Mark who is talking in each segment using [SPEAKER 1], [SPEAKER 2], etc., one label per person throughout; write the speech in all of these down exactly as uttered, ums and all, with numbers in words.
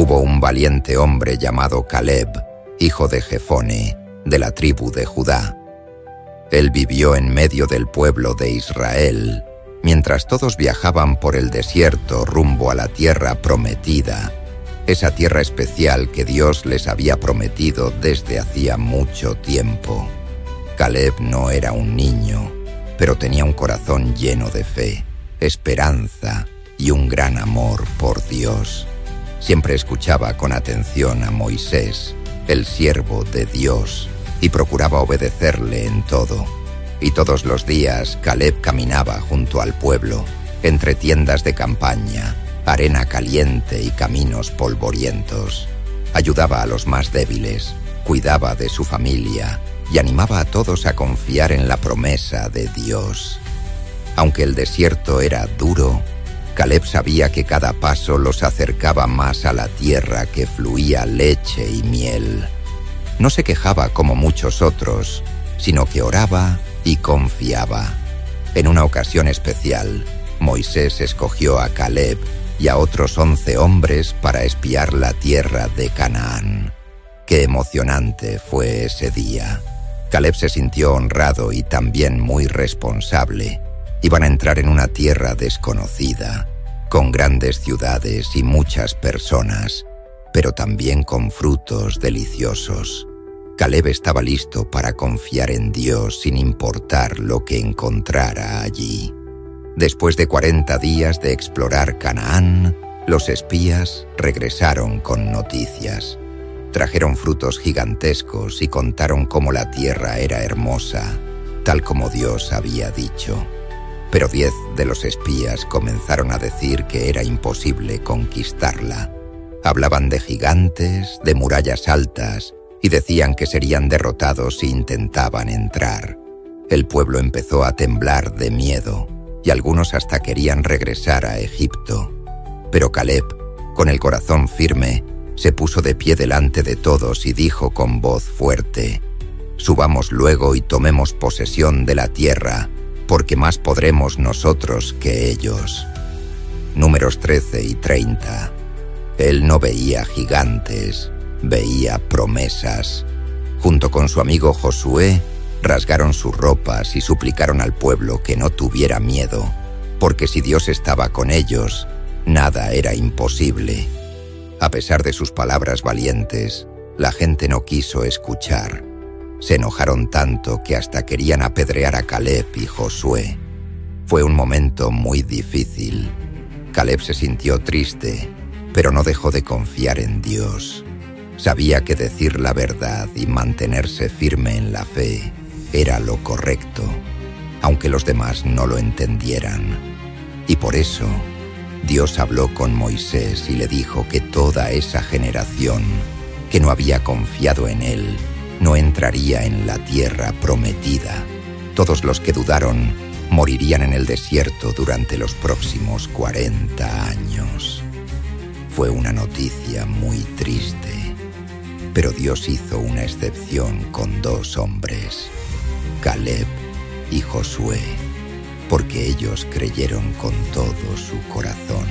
[SPEAKER 1] hubo un valiente hombre llamado Caleb, hijo de Jefone, de la tribu de Judá. Él vivió en medio del pueblo de Israel, mientras todos viajaban por el desierto rumbo a la tierra prometida, esa tierra especial que Dios les había prometido desde hacía mucho tiempo. Caleb no era un niño, pero tenía un corazón lleno de fe, esperanza y un gran amor por Dios. Siempre escuchaba con atención a Moisés, el siervo de Dios, y procuraba obedecerle en todo. Y todos los días Caleb caminaba junto al pueblo, entre tiendas de campaña, arena caliente y caminos polvorientos. Ayudaba a los más débiles, cuidaba de su familia y animaba a todos a confiar en la promesa de Dios. Aunque el desierto era duro, Caleb sabía que cada paso los acercaba más a la tierra que fluía leche y miel. No se quejaba como muchos otros, sino que oraba y confiaba. En una ocasión especial, Moisés escogió a Caleb y a otros once hombres para espiar la tierra de Canaán. Qué emocionante fue ese día. Caleb se sintió honrado y también muy responsable. Iban a entrar en una tierra desconocida, con grandes ciudades y muchas personas, pero también con frutos deliciosos. Caleb estaba listo para confiar en Dios sin importar lo que encontrara allí. Después de cuarenta días de explorar Canaán, los espías regresaron con noticias. Trajeron frutos gigantescos y contaron cómo la tierra era hermosa, tal como Dios había dicho. Pero diez de los espías comenzaron a decir que era imposible conquistarla. Hablaban de gigantes, de murallas altas, y decían que serían derrotados si intentaban entrar. El pueblo empezó a temblar de miedo, y algunos hasta querían regresar a Egipto. Pero Caleb, con el corazón firme, se puso de pie delante de todos y dijo con voz fuerte: «Subamos luego y tomemos posesión de la tierra, porque más podremos nosotros que ellos». Números trece y treinta. Él no veía gigantes, veía promesas. Junto con su amigo Josué, rasgaron sus ropas y suplicaron al pueblo que no tuviera miedo, porque si Dios estaba con ellos, nada era imposible. A pesar de sus palabras valientes, la gente no quiso escuchar. Se enojaron tanto que hasta querían apedrear a Caleb y Josué. Fue un momento muy difícil. Caleb se sintió triste, pero no dejó de confiar en Dios. Sabía que decir la verdad y mantenerse firme en la fe era lo correcto, aunque los demás no lo entendieran. Y por eso, Dios habló con Moisés y le dijo que toda esa generación que no había confiado en él no entraría en la tierra prometida. Todos los que dudaron morirían en el desierto durante los próximos cuarenta años. Fue una noticia muy triste, pero Dios hizo una excepción con dos hombres, Caleb y Josué, porque ellos creyeron con todo su corazón.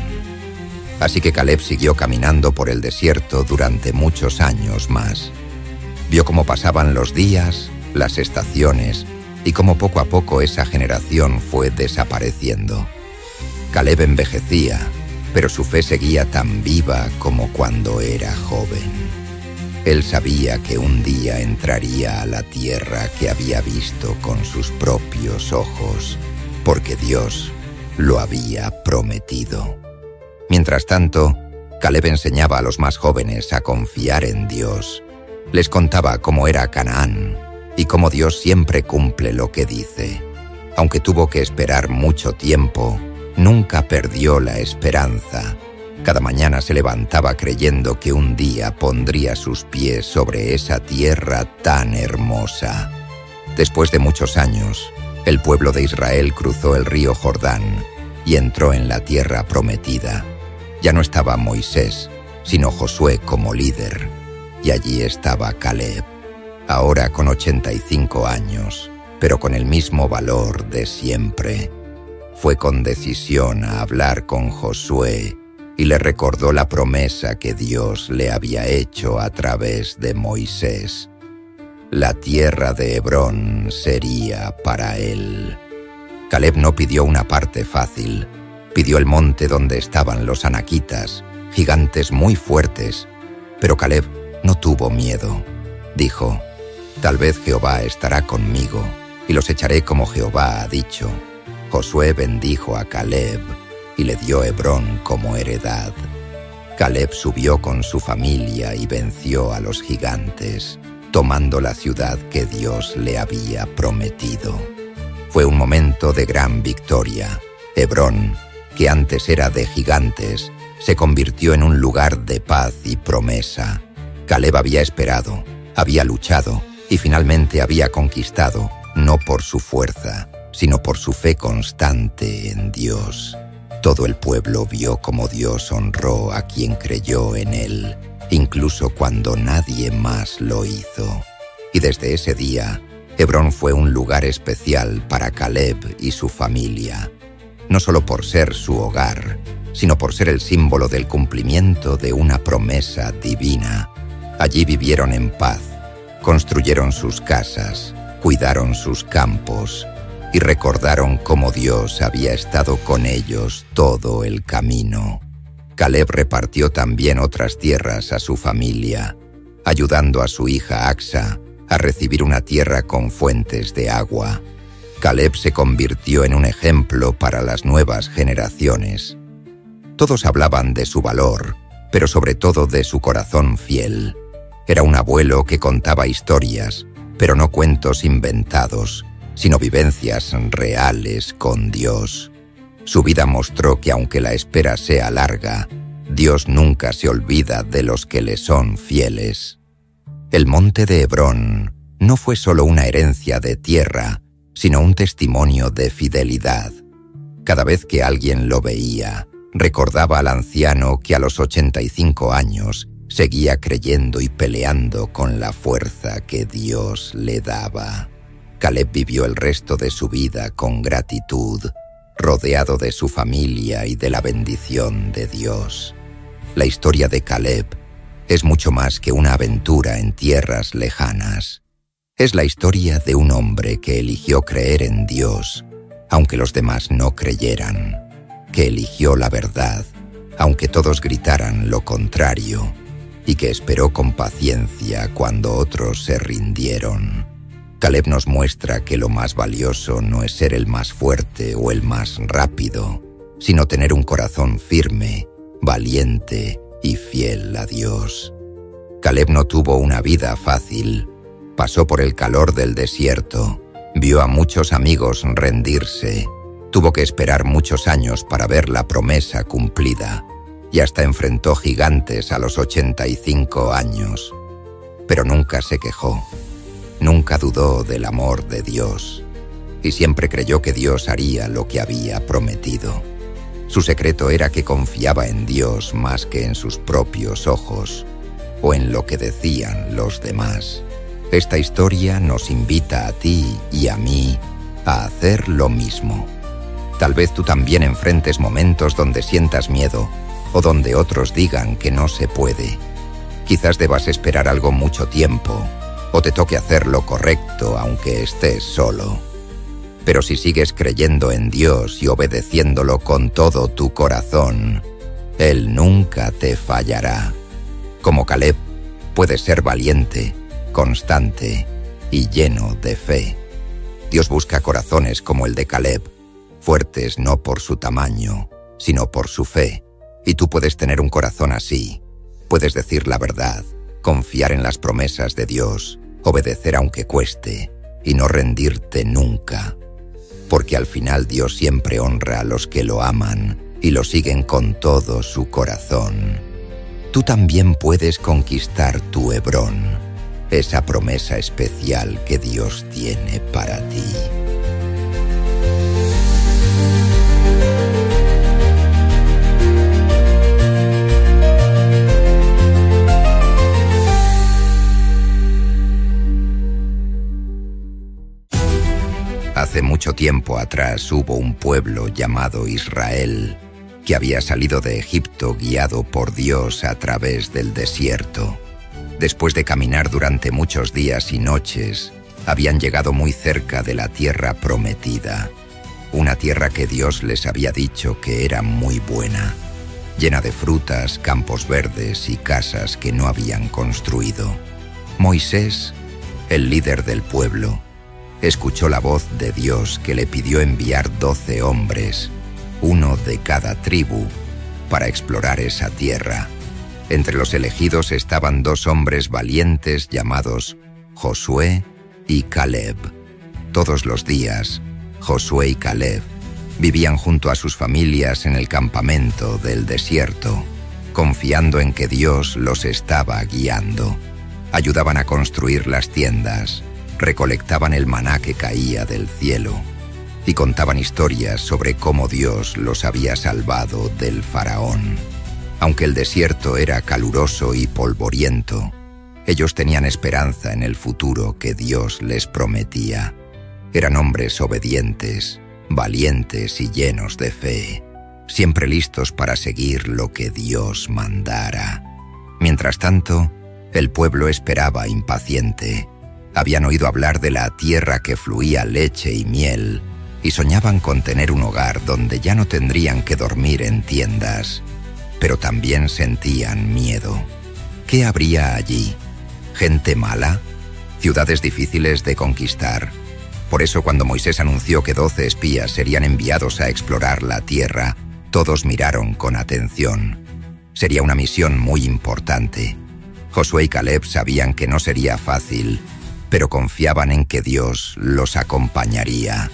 [SPEAKER 1] Así que Caleb siguió caminando por el desierto durante muchos años más. Vio cómo pasaban los días, las estaciones, y cómo poco a poco esa generación fue desapareciendo. Caleb envejecía, pero su fe seguía tan viva como cuando era joven. Él sabía que un día entraría a la tierra que había visto con sus propios ojos, porque Dios lo había prometido. Mientras tanto, Caleb enseñaba a los más jóvenes a confiar en Dios. Les contaba cómo era Canaán y cómo Dios siempre cumple lo que dice. Aunque tuvo que esperar mucho tiempo, nunca perdió la esperanza. Cada mañana se levantaba creyendo que un día pondría sus pies sobre esa tierra tan hermosa. Después de muchos años, el pueblo de Israel cruzó el río Jordán y entró en la tierra prometida. Ya no estaba Moisés, sino Josué como líder, y allí estaba Caleb, ahora con ochenta y cinco años, pero con el mismo valor de siempre. Fue con decisión a hablar con Josué y le recordó la promesa que Dios le había hecho a través de Moisés. La tierra de Hebrón sería para él. Caleb no pidió una parte fácil. Pidió el monte donde estaban los anaquitas, gigantes muy fuertes. Pero Caleb no tuvo miedo. Dijo: «Tal vez Jehová estará conmigo, y los echaré como Jehová ha dicho». Josué bendijo a Caleb y le dio Hebrón como heredad. Caleb subió con su familia y venció a los gigantes, tomando la ciudad que Dios le había prometido. Fue un momento de gran victoria. Hebrón, que antes era de gigantes, se convirtió en un lugar de paz y promesa. Caleb había esperado, había luchado y finalmente había conquistado, no por su fuerza, sino por su fe constante en Dios. Todo el pueblo vio cómo Dios honró a quien creyó en él, incluso cuando nadie más lo hizo. Y desde ese día, Hebrón fue un lugar especial para Caleb y su familia, no solo por ser su hogar, sino por ser el símbolo del cumplimiento de una promesa divina. Allí vivieron en paz, construyeron sus casas, cuidaron sus campos y recordaron cómo Dios había estado con ellos todo el camino. Caleb repartió también otras tierras a su familia, ayudando a su hija Acsa a recibir una tierra con fuentes de agua. Caleb se convirtió en un ejemplo para las nuevas generaciones. Todos hablaban de su valor, pero sobre todo de su corazón fiel. Era un abuelo que contaba historias, pero no cuentos inventados, sino vivencias reales con Dios. Su vida mostró que aunque la espera sea larga, Dios nunca se olvida de los que le son fieles. El monte de Hebrón no fue solo una herencia de tierra, sino un testimonio de fidelidad. Cada vez que alguien lo veía, recordaba al anciano que a los ochenta y cinco años seguía creyendo y peleando con la fuerza que Dios le daba. Caleb vivió el resto de su vida con gratitud, rodeado de su familia y de la bendición de Dios. La historia de Caleb es mucho más que una aventura en tierras lejanas. Es la historia de un hombre que eligió creer en Dios, aunque los demás no creyeran, que eligió la verdad, aunque todos gritaran lo contrario, y que esperó con paciencia cuando otros se rindieron. Caleb nos muestra que lo más valioso no es ser el más fuerte o el más rápido, sino tener un corazón firme, valiente y fiel a Dios. Caleb no tuvo una vida fácil. Pasó por el calor del desierto, vio a muchos amigos rendirse, tuvo que esperar muchos años para ver la promesa cumplida y hasta enfrentó gigantes a los ochenta y cinco años. Pero nunca se quejó. Nunca dudó del amor de Dios y siempre creyó que Dios haría lo que había prometido. Su secreto era que confiaba en Dios más que en sus propios ojos o en lo que decían los demás. Esta historia nos invita a ti y a mí a hacer lo mismo. Tal vez tú también enfrentes momentos donde sientas miedo o donde otros digan que no se puede. Quizás debas esperar algo mucho tiempo o te toque hacer lo correcto aunque estés solo. Pero si sigues creyendo en Dios y obedeciéndolo con todo tu corazón, Él nunca te fallará. Como Caleb, puedes ser valiente, constante y lleno de fe. Dios busca corazones como el de Caleb, fuertes no por su tamaño, sino por su fe. Y tú puedes tener un corazón así. Puedes decir la verdad, confiar en las promesas de Dios, obedecer aunque cueste y no rendirte nunca. Porque al final Dios siempre honra a los que lo aman y lo siguen con todo su corazón. Tú también puedes conquistar tu Hebrón, esa promesa especial que Dios tiene para ti. Hace mucho tiempo atrás hubo un pueblo llamado Israel. que había salido de Egipto guiado por Dios a través del desierto. Después de caminar durante muchos días y noches, habían llegado muy cerca de la tierra prometida, una tierra que Dios les había dicho que era muy buena, llena de frutas, campos verdes y casas que no habían construido. Moisés, el líder del pueblo, escuchó la voz de Dios que le pidió enviar doce hombres, uno de cada tribu, para explorar esa tierra. Entre los elegidos estaban dos hombres valientes llamados Josué y Caleb. Todos los días, Josué y Caleb vivían junto a sus familias en el campamento del desierto, confiando en que Dios los estaba guiando. Ayudaban a construir las tiendas, recolectaban el maná que caía del cielo y contaban historias sobre cómo Dios los había salvado del faraón. Aunque el desierto era caluroso y polvoriento, ellos tenían esperanza en el futuro que Dios les prometía. Eran hombres obedientes, valientes y llenos de fe, siempre listos para seguir lo que Dios mandara. Mientras tanto, el pueblo esperaba impaciente. Habían oído hablar de la tierra que fluía leche y miel y soñaban con tener un hogar donde ya no tendrían que dormir en tiendas, pero también sentían miedo. ¿Qué habría allí? ¿Gente mala? ¿Ciudades difíciles de conquistar? Por eso, cuando Moisés anunció que doce espías serían enviados a explorar la tierra, todos miraron con atención. Sería una misión muy importante. Josué y Caleb sabían que no sería fácil, pero confiaban en que Dios los acompañaría.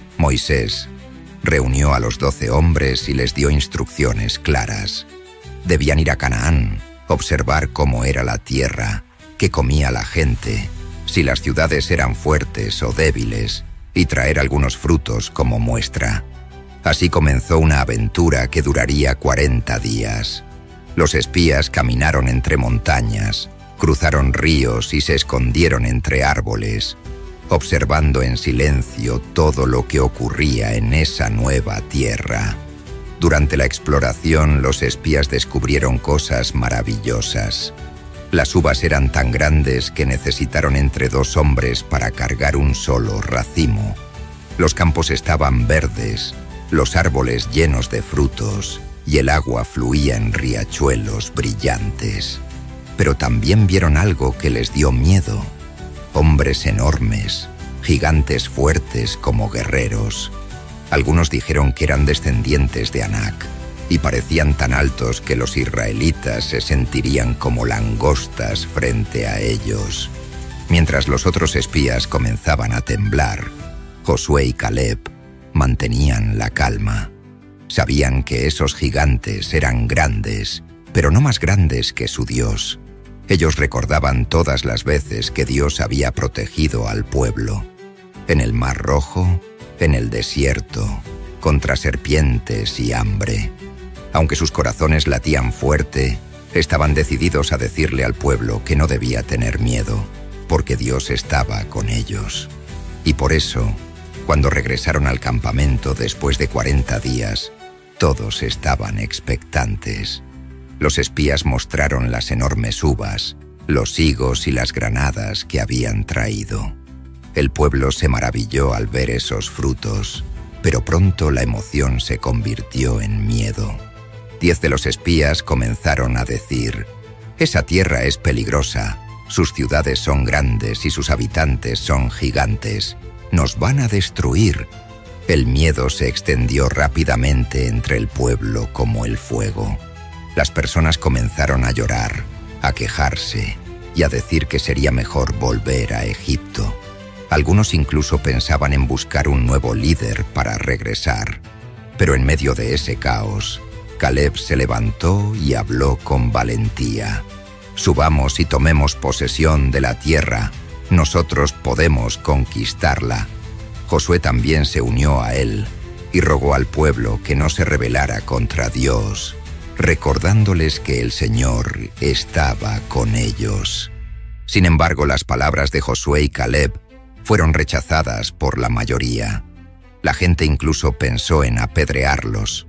[SPEAKER 1] Moisés reunió a los doce hombres y les dio instrucciones claras. Debían ir a Canaán, observar cómo era la tierra, qué comía la gente, si las ciudades eran fuertes o débiles, y traer algunos frutos como muestra. Así comenzó una aventura que duraría cuarenta días. Los espías caminaron entre montañas, cruzaron ríos y se escondieron entre árboles, observando en silencio todo lo que ocurría en esa nueva tierra. Durante la exploración, los espías descubrieron cosas maravillosas. Las uvas eran tan grandes que necesitaron entre dos hombres para cargar un solo racimo. Los campos estaban verdes, los árboles llenos de frutos, y el agua fluía en riachuelos brillantes. Pero también vieron algo que les dio miedo. Hombres enormes, gigantes fuertes como guerreros. Algunos dijeron que eran descendientes de Anak y parecían tan altos que los israelitas se sentirían como langostas frente a ellos. Mientras los otros espías comenzaban a temblar, Josué y Caleb mantenían la calma. Sabían que esos gigantes eran grandes, pero no más grandes que su Dios. Ellos recordaban todas las veces que Dios había protegido al pueblo. En el Mar Rojo, en el desierto, contra serpientes y hambre. Aunque sus corazones latían fuerte, estaban decididos a decirle al pueblo que no debía tener miedo, porque Dios estaba con ellos. Y por eso, cuando regresaron al campamento después de cuarenta días, todos estaban expectantes. Los espías mostraron las enormes uvas, los higos y las granadas que habían traído. El pueblo se maravilló al ver esos frutos, pero pronto la emoción se convirtió en miedo. Diez de los espías comenzaron a decir: «Esa tierra es peligrosa, sus ciudades son grandes y sus habitantes son gigantes. Nos van a destruir». El miedo se extendió rápidamente entre el pueblo como el fuego. Las personas comenzaron a llorar, a quejarse y a decir que sería mejor volver a Egipto. Algunos incluso pensaban en buscar un nuevo líder para regresar. Pero en medio de ese caos, Caleb se levantó y habló con valentía. «Subamos y tomemos posesión de la tierra. Nosotros podemos conquistarla». Josué también se unió a él y rogó al pueblo que no se rebelara contra Dios, recordándoles que el Señor estaba con ellos. Sin embargo, las palabras de Josué y Caleb fueron rechazadas por la mayoría. La gente incluso pensó en apedrearlos.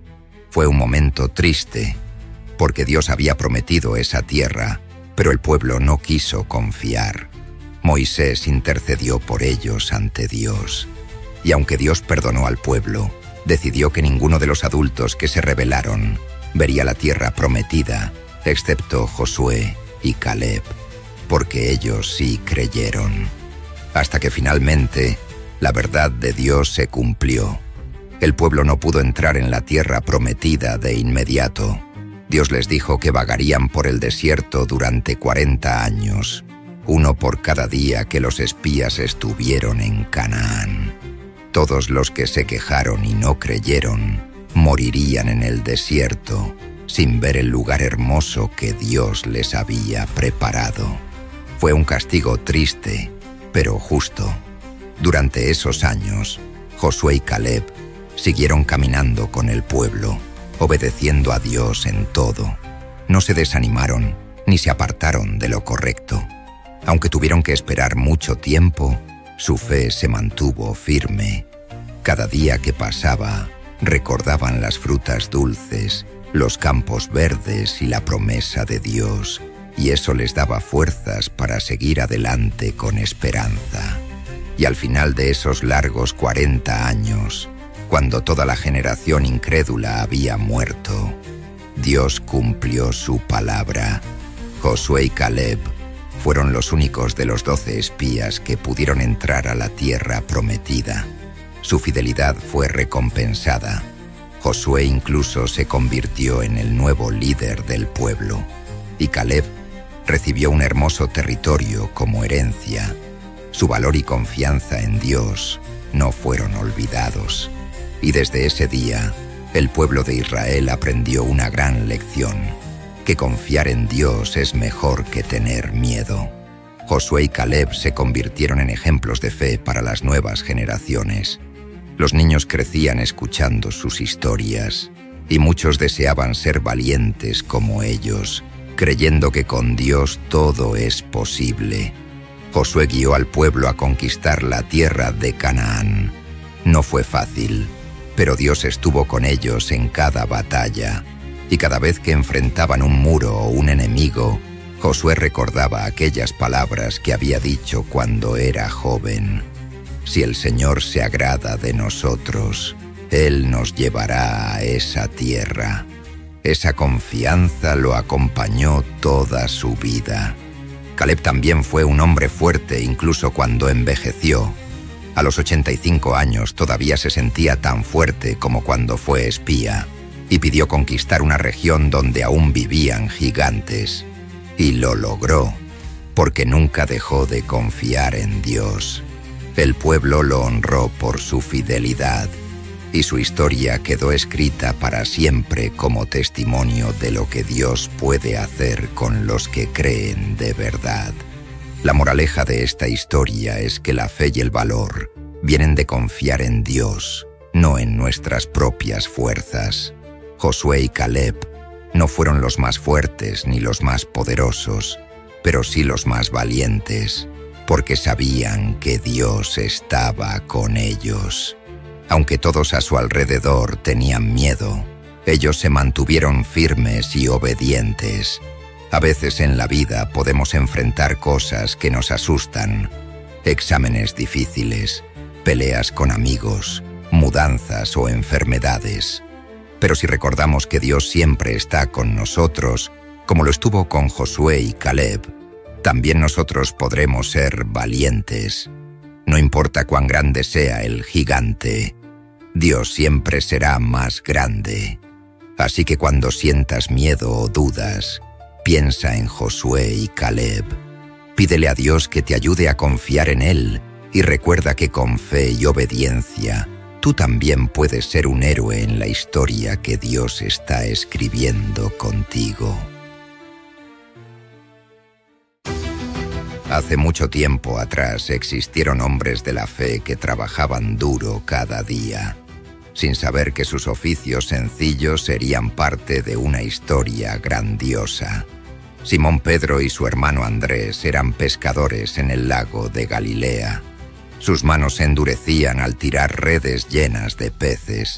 [SPEAKER 1] Fue un momento triste, porque Dios había prometido esa tierra, pero el pueblo no quiso confiar. Moisés intercedió por ellos ante Dios, y aunque Dios perdonó al pueblo, decidió que ninguno de los adultos que se rebelaron vería la tierra prometida, excepto Josué y Caleb, porque ellos sí creyeron. Hasta que finalmente la verdad de Dios se cumplió. El pueblo no pudo entrar en la tierra prometida de inmediato. Dios les dijo que vagarían por el desierto durante cuarenta años, uno por cada día que los espías estuvieron en Canaán. Todos los que se quejaron y no creyeron morirían en el desierto, sin ver el lugar hermoso que Dios les había preparado. Fue un castigo triste, pero justo. Durante esos años, Josué y Caleb siguieron caminando con el pueblo, obedeciendo a Dios en todo. No se desanimaron ni se apartaron de lo correcto. Aunque tuvieron que esperar mucho tiempo, su fe se mantuvo firme. Cada día que pasaba, recordaban las frutas dulces, los campos verdes y la promesa de Dios, y eso les daba fuerzas para seguir adelante con esperanza. Y al final de esos largos cuarenta años, cuando toda la generación incrédula había muerto, Dios cumplió su palabra. Josué y Caleb fueron los únicos de los doce espías que pudieron entrar a la tierra prometida. Su fidelidad fue recompensada. Josué incluso se convirtió en el nuevo líder del pueblo, y Caleb recibió un hermoso territorio como herencia. Su valor y confianza en Dios no fueron olvidados. Y desde ese día, el pueblo de Israel aprendió una gran lección, que confiar en Dios es mejor que tener miedo. Josué y Caleb se convirtieron en ejemplos de fe para las nuevas generaciones. Los niños crecían escuchando sus historias, y muchos deseaban ser valientes como ellos, creyendo que con Dios todo es posible. Josué guió al pueblo a conquistar la tierra de Canaán. No fue fácil, pero Dios estuvo con ellos en cada batalla, y cada vez que enfrentaban un muro o un enemigo, Josué recordaba aquellas palabras que había dicho cuando era joven. Si el Señor se agrada de nosotros, Él nos llevará a esa tierra. Esa confianza lo acompañó toda su vida. Caleb también fue un hombre fuerte incluso cuando envejeció. A los ochenta y cinco años todavía se sentía tan fuerte como cuando fue espía, y pidió conquistar una región donde aún vivían gigantes. Y lo logró, porque nunca dejó de confiar en Dios. El pueblo lo honró por su fidelidad, y su historia quedó escrita para siempre como testimonio de lo que Dios puede hacer con los que creen de verdad. La moraleja de esta historia es que la fe y el valor vienen de confiar en Dios, no en nuestras propias fuerzas. Josué y Caleb no fueron los más fuertes ni los más poderosos, pero sí los más valientes, porque sabían que Dios estaba con ellos. Aunque todos a su alrededor tenían miedo, ellos se mantuvieron firmes y obedientes. A veces en la vida podemos enfrentar cosas que nos asustan, exámenes difíciles, peleas con amigos, mudanzas o enfermedades. Pero si recordamos que Dios siempre está con nosotros, como lo estuvo con Josué y Caleb, también nosotros podremos ser valientes. No importa cuán grande sea el gigante, Dios siempre será más grande. Así que cuando sientas miedo o dudas, piensa en Josué y Caleb. Pídele a Dios que te ayude a confiar en Él y recuerda que con fe y obediencia, tú también puedes ser un héroe en la historia que Dios está escribiendo contigo. Hace mucho tiempo atrás existieron hombres de la fe que trabajaban duro cada día, sin saber que sus oficios sencillos serían parte de una historia grandiosa. Simón Pedro y su hermano Andrés eran pescadores en el lago de Galilea. Sus manos se endurecían al tirar redes llenas de peces.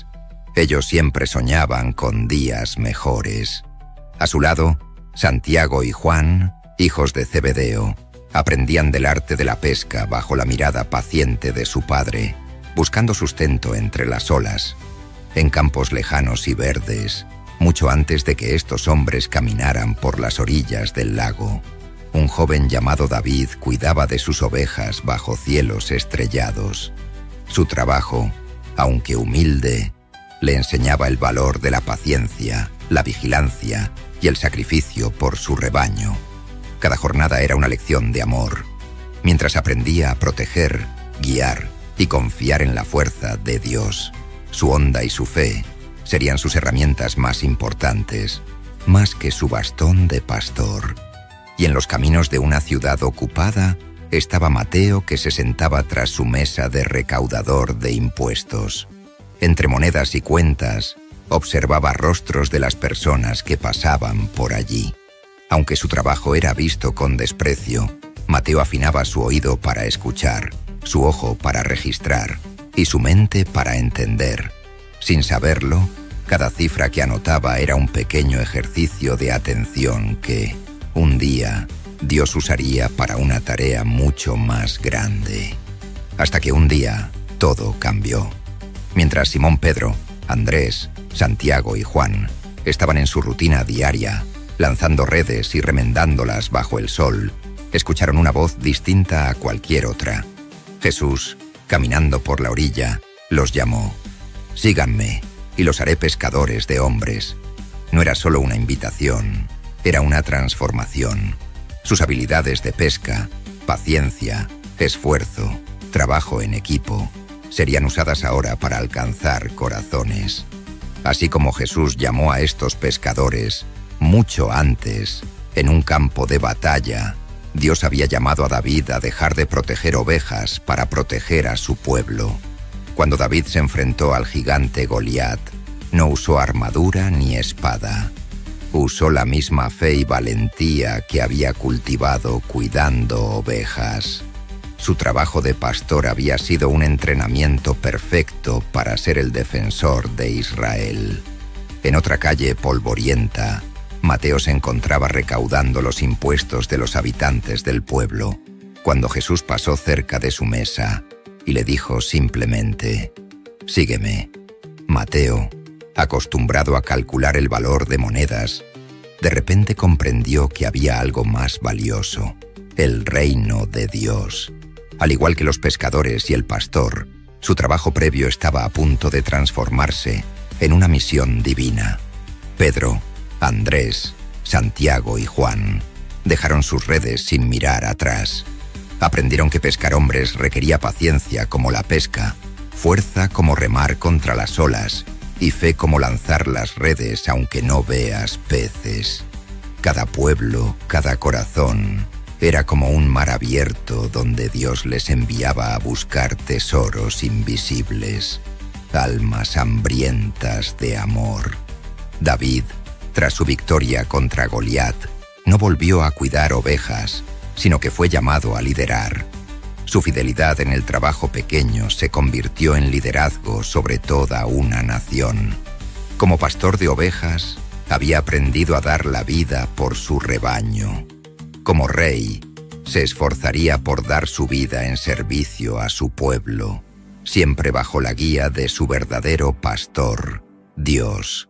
[SPEAKER 1] Ellos siempre soñaban con días mejores. A su lado, Santiago y Juan, hijos de Zebedeo, aprendían del arte de la pesca bajo la mirada paciente de su padre, buscando sustento entre las olas, en campos lejanos y verdes, mucho antes de que estos hombres caminaran por las orillas del lago. Un joven llamado David cuidaba de sus ovejas bajo cielos estrellados. Su trabajo, aunque humilde, le enseñaba el valor de la paciencia, la vigilancia y el sacrificio por su rebaño. Cada jornada era una lección de amor, mientras aprendía a proteger, guiar y confiar en la fuerza de Dios. Su onda y su fe serían sus herramientas más importantes, más que su bastón de pastor. Y en los caminos de una ciudad ocupada estaba Mateo, que se sentaba tras su mesa de recaudador de impuestos. Entre monedas y cuentas, observaba rostros de las personas que pasaban por allí. Aunque su trabajo era visto con desprecio, Mateo afinaba su oído para escuchar, su ojo para registrar y su mente para entender. Sin saberlo, cada cifra que anotaba era un pequeño ejercicio de atención que, un día, Dios usaría para una tarea mucho más grande. Hasta que un día, todo cambió. Mientras Simón Pedro, Andrés, Santiago y Juan estaban en su rutina diaria, lanzando redes y remendándolas bajo el sol, escucharon una voz distinta a cualquier otra. Jesús, caminando por la orilla, los llamó. «Síganme, y los haré pescadores de hombres». No era solo una invitación, era una transformación. Sus habilidades de pesca, paciencia, esfuerzo, trabajo en equipo, serían usadas ahora para alcanzar corazones. Así como Jesús llamó a estos pescadores, mucho antes, en un campo de batalla, Dios había llamado a David a dejar de proteger ovejas para proteger a su pueblo. Cuando David se enfrentó al gigante Goliat, no usó armadura ni espada. Usó la misma fe y valentía que había cultivado cuidando ovejas. Su trabajo de pastor había sido un entrenamiento perfecto para ser el defensor de Israel. En otra calle polvorienta, Mateo se encontraba recaudando los impuestos de los habitantes del pueblo, cuando Jesús pasó cerca de su mesa y le dijo simplemente: «Sígueme». Mateo, acostumbrado a calcular el valor de monedas, de repente comprendió que había algo más valioso: el reino de Dios. Al igual que los pescadores y el pastor, su trabajo previo estaba a punto de transformarse en una misión divina. Pedro, Andrés, Santiago y Juan dejaron sus redes sin mirar atrás. Aprendieron que pescar hombres requería paciencia como la pesca, fuerza como remar contra las olas y fe como lanzar las redes aunque no veas peces. Cada pueblo, cada corazón, era como un mar abierto donde Dios les enviaba a buscar tesoros invisibles, almas hambrientas de amor. David, tras su victoria contra Goliat, no volvió a cuidar ovejas, sino que fue llamado a liderar. Su fidelidad en el trabajo pequeño se convirtió en liderazgo sobre toda una nación. Como pastor de ovejas, había aprendido a dar la vida por su rebaño. Como rey, se esforzaría por dar su vida en servicio a su pueblo, siempre bajo la guía de su verdadero pastor, Dios.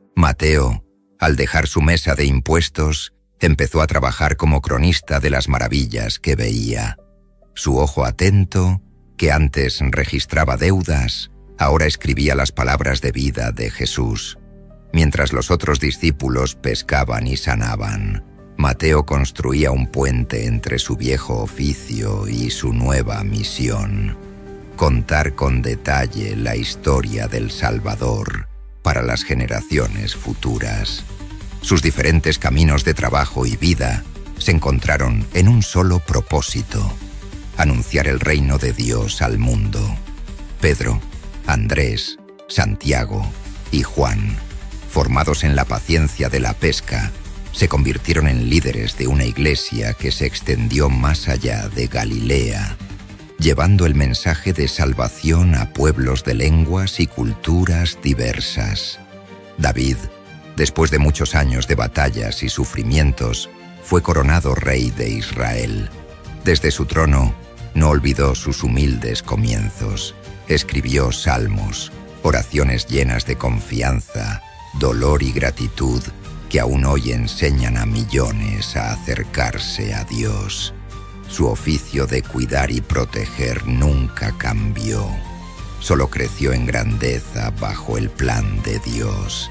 [SPEAKER 1] Mateo, al dejar su mesa de impuestos, empezó a trabajar como cronista de las maravillas que veía. Su ojo atento, que antes registraba deudas, ahora escribía las palabras de vida de Jesús. Mientras los otros discípulos pescaban y sanaban, Mateo construía un puente entre su viejo oficio y su nueva misión: contar con detalle la historia del Salvador para las generaciones futuras. Sus diferentes caminos de trabajo y vida se encontraron en un solo propósito: anunciar el reino de Dios al mundo. Pedro, Andrés, Santiago y Juan, formados en la paciencia de la pesca, se convirtieron en líderes de una iglesia que se extendió más allá de Galilea. llevando el mensaje de salvación a pueblos de lenguas y culturas diversas. David, después de muchos años de batallas y sufrimientos, fue coronado rey de Israel. Desde su trono, no olvidó sus humildes comienzos. Escribió salmos, oraciones llenas de confianza, dolor y gratitud que aún hoy enseñan a millones a acercarse a Dios. Su oficio de cuidar y proteger nunca cambió. Solo creció en grandeza bajo el plan de Dios.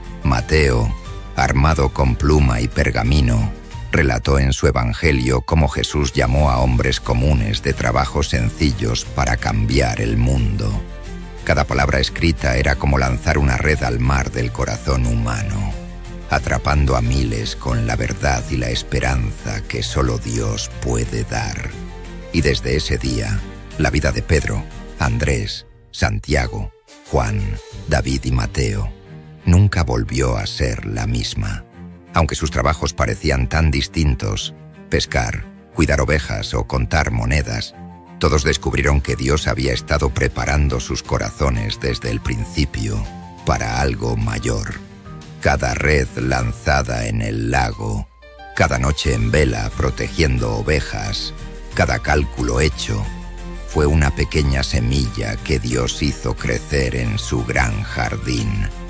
[SPEAKER 1] Mateo, armado con pluma y pergamino, relató en su evangelio cómo Jesús llamó a hombres comunes de trabajos sencillos para cambiar el mundo. Cada palabra escrita era como lanzar una red al mar del corazón humano, atrapando a miles con la verdad y la esperanza que solo Dios puede dar. Y desde ese día, la vida de Pedro, Andrés, Santiago, Juan, David y Mateo nunca volvió a ser la misma. Aunque sus trabajos parecían tan distintos, pescar, cuidar ovejas o contar monedas, todos descubrieron que Dios había estado preparando sus corazones desde el principio para algo mayor. Cada red lanzada en el lago, cada noche en vela protegiendo ovejas, cada cálculo hecho, fue una pequeña semilla que Dios hizo crecer en su gran jardín.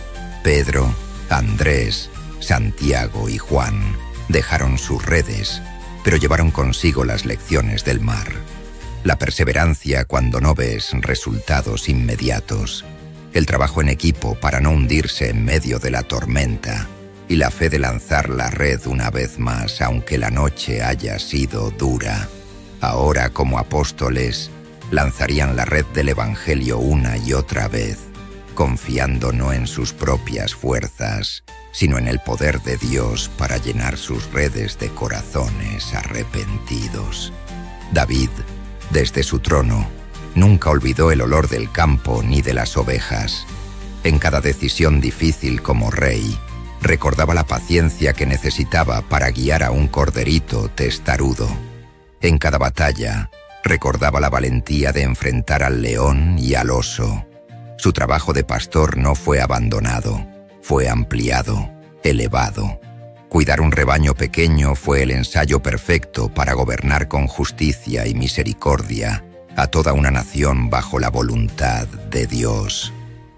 [SPEAKER 1] Pedro, Andrés, Santiago y Juan dejaron sus redes, pero llevaron consigo las lecciones del mar. La perseverancia cuando no ves resultados inmediatos, el trabajo en equipo para no hundirse en medio de la tormenta y la fe de lanzar la red una vez más aunque la noche haya sido dura. Ahora, como apóstoles, lanzarían la red del Evangelio una y otra vez, confiando no en sus propias fuerzas, sino en el poder de Dios para llenar sus redes de corazones arrepentidos. David, desde su trono, nunca olvidó el olor del campo ni de las ovejas. En cada decisión difícil como rey, recordaba la paciencia que necesitaba para guiar a un corderito testarudo. En cada batalla, recordaba la valentía de enfrentar al león y al oso. Su trabajo de pastor no fue abandonado, fue ampliado, elevado. Cuidar un rebaño pequeño fue el ensayo perfecto para gobernar con justicia y misericordia a toda una nación bajo la voluntad de Dios.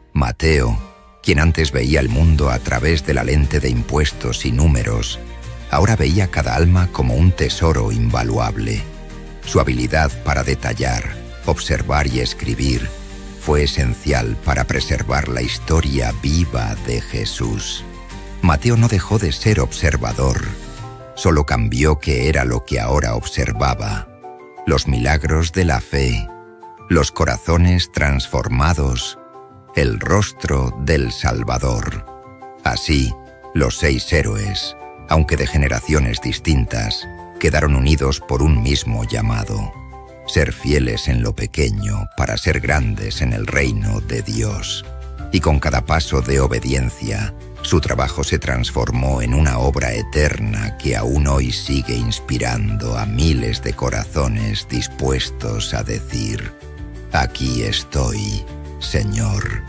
[SPEAKER 1] Mateo, quien antes veía el mundo a través de la lente de impuestos y números, ahora veía cada alma como un tesoro invaluable. Su habilidad para detallar, observar y escribir fue esencial para preservar la historia viva de Jesús. Mateo no dejó de ser observador, solo cambió qué era lo que ahora observaba: los milagros de la fe, los corazones transformados, el rostro del Salvador. Así, los seis héroes, aunque de generaciones distintas, quedaron unidos por un mismo llamado: ser fieles en lo pequeño para ser grandes en el reino de Dios. Y con cada paso de obediencia, su trabajo se transformó en una obra eterna que aún hoy sigue inspirando a miles de corazones dispuestos a decir: aquí estoy, Señor,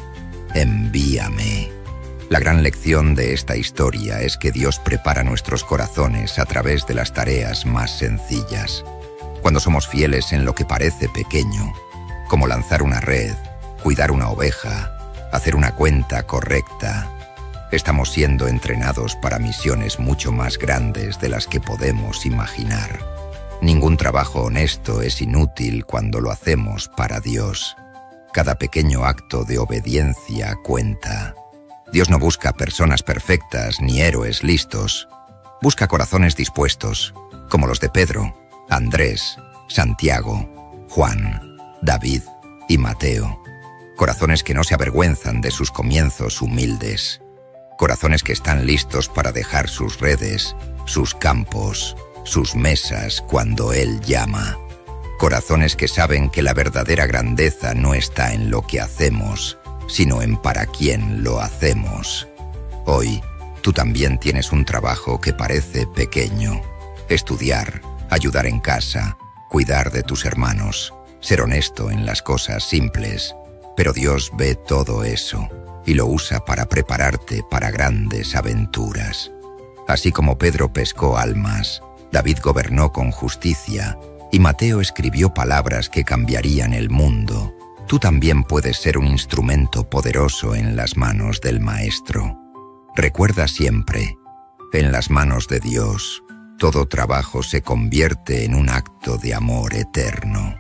[SPEAKER 1] envíame. La gran lección de esta historia es que Dios prepara nuestros corazones a través de las tareas más sencillas. Cuando somos fieles en lo que parece pequeño, como lanzar una red, cuidar una oveja, hacer una cuenta correcta, estamos siendo entrenados para misiones mucho más grandes de las que podemos imaginar. Ningún trabajo honesto es inútil cuando lo hacemos para Dios. Cada pequeño acto de obediencia cuenta. Dios no busca personas perfectas ni héroes listos. Busca corazones dispuestos, como los de Pedro, Andrés, Santiago, Juan, David y Mateo. Corazones que no se avergüenzan de sus comienzos humildes. Corazones que están listos para dejar sus redes, sus campos, sus mesas cuando Él llama. Corazones que saben que la verdadera grandeza no está en lo que hacemos, sino en para quién lo hacemos. Hoy, tú también tienes un trabajo que parece pequeño: estudiar, ayudar en casa, cuidar de tus hermanos. ser honesto en las cosas simples, pero Dios ve todo eso y lo usa para prepararte para grandes aventuras. Así como Pedro pescó almas, David gobernó con justicia y Mateo escribió palabras que cambiarían el mundo. Tú también puedes ser un instrumento poderoso en las manos del Maestro. Recuerda siempre, en las manos de Dios, todo trabajo se convierte en un acto de amor eterno.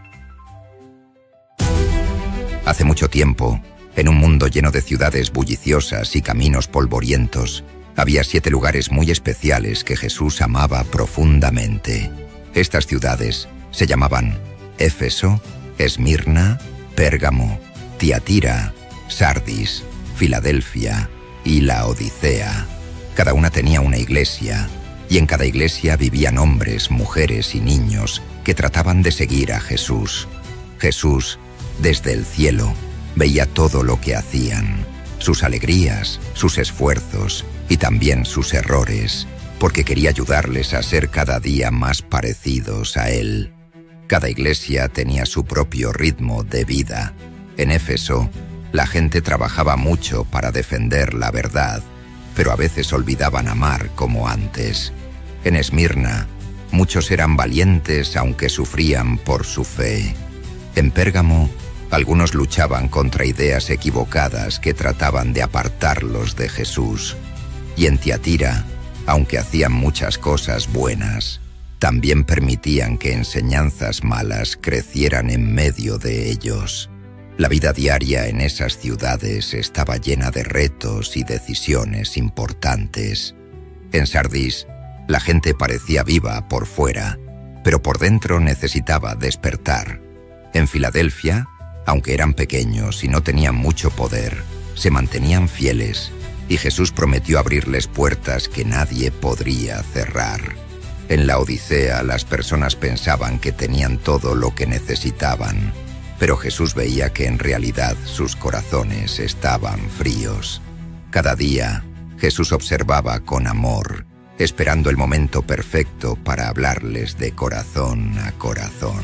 [SPEAKER 1] Hace mucho tiempo, en un mundo lleno de ciudades bulliciosas y caminos polvorientos, había siete lugares muy especiales que Jesús amaba profundamente. Estas ciudades se llamaban Éfeso, Esmirna, Pérgamo, Tiatira, Sardis, Filadelfia y Laodicea. Cada una tenía una iglesia, y en cada iglesia vivían hombres, mujeres y niños que trataban de seguir a Jesús. Jesús, desde el cielo, veía todo lo que hacían, sus alegrías, sus esfuerzos y también sus errores, porque quería ayudarles a ser cada día más parecidos a Él. Cada iglesia tenía su propio ritmo de vida. En Éfeso, la gente trabajaba mucho para defender la verdad, pero a veces olvidaban amar como antes. En Esmirna, muchos eran valientes aunque sufrían por su fe. En Pérgamo, algunos luchaban contra ideas equivocadas que trataban de apartarlos de Jesús. Y en Tiatira, aunque hacían muchas cosas buenas, también permitían que enseñanzas malas crecieran en medio de ellos. La vida diaria en esas ciudades estaba llena de retos y decisiones importantes. En Sardis, la gente parecía viva por fuera, pero por dentro necesitaba despertar. En Filadelfia, aunque eran pequeños y no tenían mucho poder, se mantenían fieles, y Jesús prometió abrirles puertas que nadie podría cerrar. En Laodicea, las personas pensaban que tenían todo lo que necesitaban, pero Jesús veía que en realidad sus corazones estaban fríos. Cada día, Jesús observaba con amor, esperando el momento perfecto para hablarles de corazón a corazón.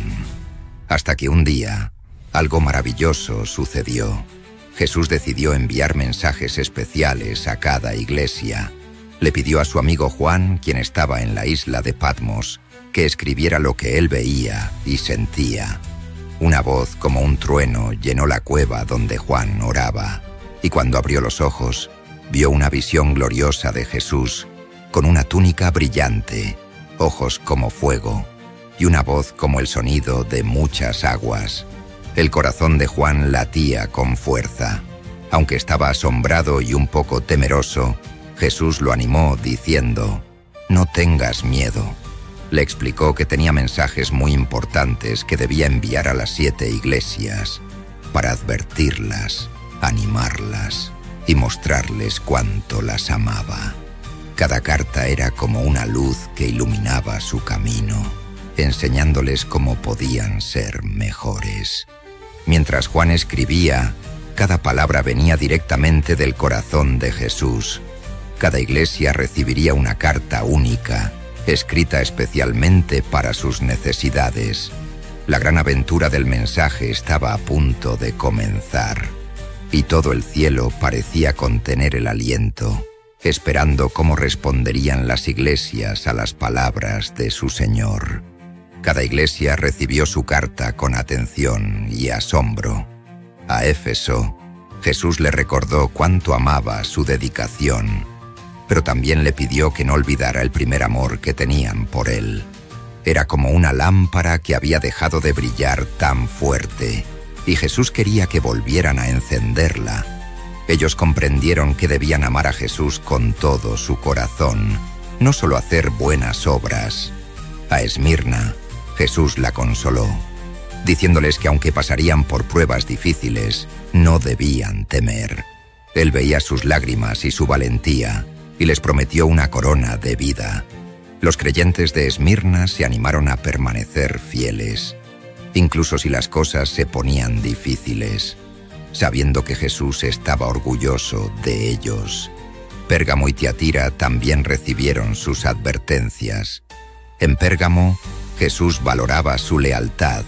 [SPEAKER 1] Hasta que un día, algo maravilloso sucedió. Jesús decidió enviar mensajes especiales a cada iglesia. Le pidió a su amigo Juan, quien estaba en la isla de Patmos, que escribiera lo que él veía y sentía. Una voz como un trueno llenó la cueva donde Juan oraba, y cuando abrió los ojos, vio una visión gloriosa de Jesús, con una túnica brillante, ojos como fuego, y una voz como el sonido de muchas aguas. El corazón de Juan latía con fuerza. Aunque estaba asombrado y un poco temeroso, Jesús lo animó diciendo: «No tengas miedo». Le explicó que tenía mensajes muy importantes que debía enviar a las siete iglesias para advertirlas, animarlas y mostrarles cuánto las amaba. Cada carta era como una luz que iluminaba su camino, enseñándoles cómo podían ser mejores. Mientras Juan escribía, cada palabra venía directamente del corazón de Jesús. Cada iglesia recibiría una carta única, escrita especialmente para sus necesidades. La gran aventura del mensaje estaba a punto de comenzar, y todo el cielo parecía contener el aliento, esperando cómo responderían las iglesias a las palabras de su Señor. Cada iglesia recibió su carta con atención y asombro. A Éfeso, Jesús le recordó cuánto amaba su dedicación, pero también le pidió que no olvidara el primer amor que tenían por él. Era como una lámpara que había dejado de brillar tan fuerte, y Jesús quería que volvieran a encenderla. Ellos comprendieron que debían amar a Jesús con todo su corazón, no solo hacer buenas obras. A Esmirna, Jesús la consoló, diciéndoles que aunque pasarían por pruebas difíciles, no debían temer. Él veía sus lágrimas y su valentía, y les prometió una corona de vida. Los creyentes de Esmirna se animaron a permanecer fieles, incluso si las cosas se ponían difíciles, sabiendo que Jesús estaba orgulloso de ellos. Pérgamo y Tiatira también recibieron sus advertencias. En Pérgamo, Jesús valoraba su lealtad,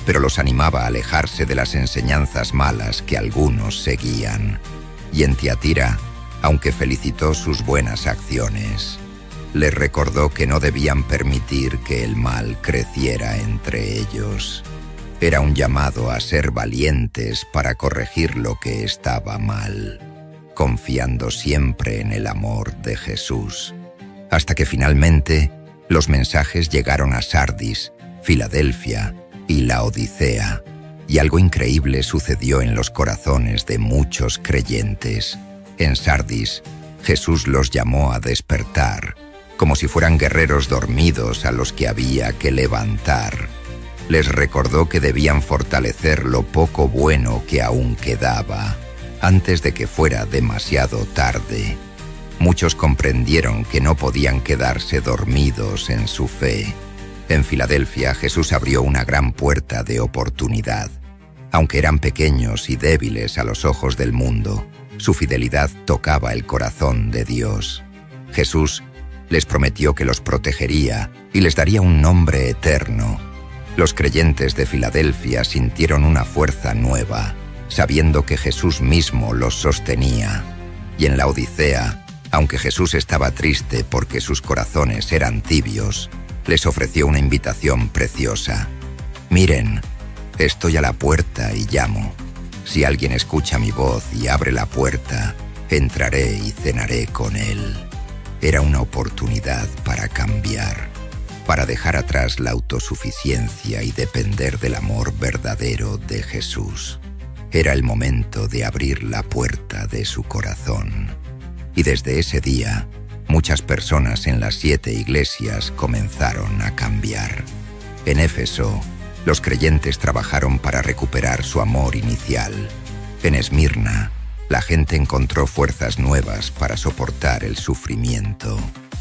[SPEAKER 1] pero los animaba a alejarse de las enseñanzas malas que algunos seguían. Y en Tiatira, aunque felicitó sus buenas acciones, les recordó que no debían permitir que el mal creciera entre ellos. Era un llamado a ser valientes para corregir lo que estaba mal, confiando siempre en el amor de Jesús. Hasta que finalmente los mensajes llegaron a Sardis, Filadelfia y Laodicea, y algo increíble sucedió en los corazones de muchos creyentes. En Sardis, Jesús los llamó a despertar, como si fueran guerreros dormidos a los que había que levantar. Les recordó que debían fortalecer lo poco bueno que aún quedaba, antes de que fuera demasiado tarde. Muchos comprendieron que no podían quedarse dormidos en su fe. En Filadelfia, Jesús abrió una gran puerta de oportunidad. Aunque eran pequeños y débiles a los ojos del mundo, su fidelidad tocaba el corazón de Dios. Jesús les prometió que los protegería y les daría un nombre eterno. Los creyentes de Filadelfia sintieron una fuerza nueva, sabiendo que Jesús mismo los sostenía. Y en Laodicea, aunque Jesús estaba triste porque sus corazones eran tibios, les ofreció una invitación preciosa. Miren, estoy a la puerta y llamo. Si alguien escucha mi voz y abre la puerta, entraré y cenaré con él. Era una oportunidad para cambiar, para dejar atrás la autosuficiencia y depender del amor verdadero de Jesús. Era el momento de abrir la puerta de su corazón. Y desde ese día, muchas personas en las siete iglesias comenzaron a cambiar. En Éfeso, los creyentes trabajaron para recuperar su amor inicial. En Esmirna, la gente encontró fuerzas nuevas para soportar el sufrimiento.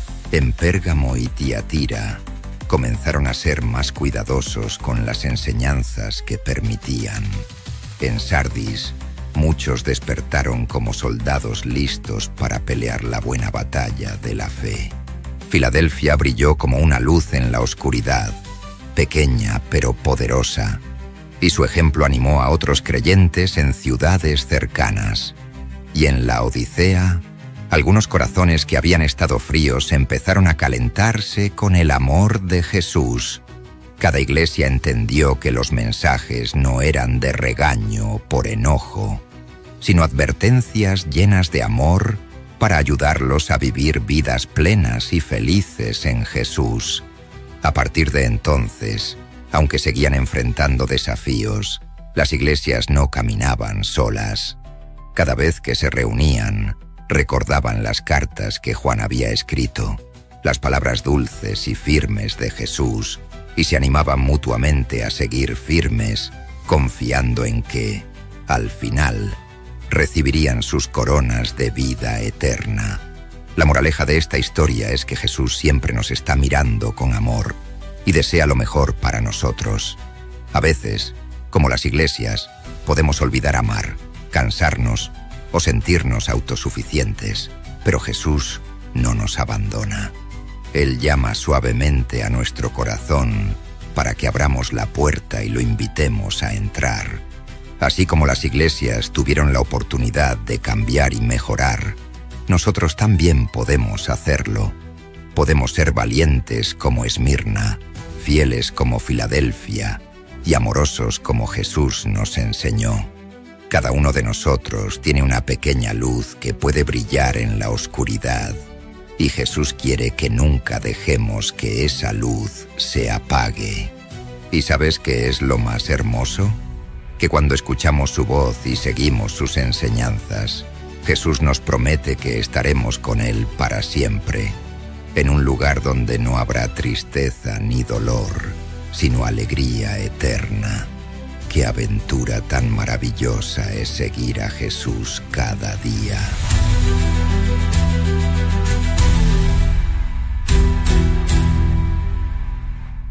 [SPEAKER 1] En Pérgamo y Tiatira, comenzaron a ser más cuidadosos con las enseñanzas que permitían. En Sardis, muchos despertaron como soldados listos para pelear la buena batalla de la fe. Filadelfia brilló como una luz en la oscuridad, pequeña pero poderosa, y su ejemplo animó a otros creyentes en ciudades cercanas. Y en Laodicea, algunos corazones que habían estado fríos empezaron a calentarse con el amor de Jesús. Cada iglesia entendió que los mensajes no eran de regaño o por enojo, sino advertencias llenas de amor para ayudarlos a vivir vidas plenas y felices en Jesús. A partir de entonces, aunque seguían enfrentando desafíos, las iglesias no caminaban solas. Cada vez que se reunían, recordaban las cartas que Juan había escrito, las palabras dulces y firmes de Jesús, y se animaban mutuamente a seguir firmes, confiando en que, al final, recibirían sus coronas de vida eterna. La moraleja de esta historia es que Jesús siempre nos está mirando con amor y desea lo mejor para nosotros. A veces, como las iglesias, podemos olvidar amar, cansarnos o sentirnos autosuficientes, pero Jesús no nos abandona. Él llama suavemente a nuestro corazón para que abramos la puerta y lo invitemos a entrar. Así como las iglesias tuvieron la oportunidad de cambiar y mejorar, nosotros también podemos hacerlo. Podemos ser valientes como Esmirna, fieles como Filadelfia y amorosos como Jesús nos enseñó. Cada uno de nosotros tiene una pequeña luz que puede brillar en la oscuridad, y Jesús quiere que nunca dejemos que esa luz se apague. ¿Y sabes qué es lo más hermoso? Que cuando escuchamos su voz y seguimos sus enseñanzas, Jesús nos promete que estaremos con Él para siempre, en un lugar donde no habrá tristeza ni dolor, sino alegría eterna. Qué aventura tan maravillosa es seguir a Jesús cada día.